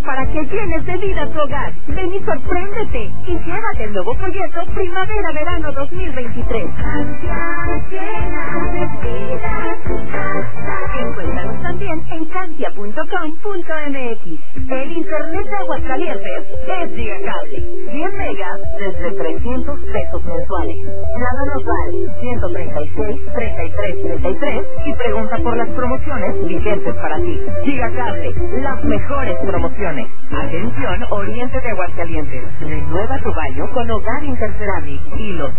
para que llenes de vida tu hogar. Ven y sorpréndete y llévate el nuevo folleto Primavera-Verano 2023. Encuéntranos también en cantia.com.mx. El internet de Aguascalientes es Gigacable. 100 megas desde 300 pesos mensuales. Llama local 136-3333 y pregunta por las promociones vigentes para ti. Gigacable, las mejores promociones. Atención Oriente de Aguascalientes. Renueva tu baño con Hogar Interceramic y los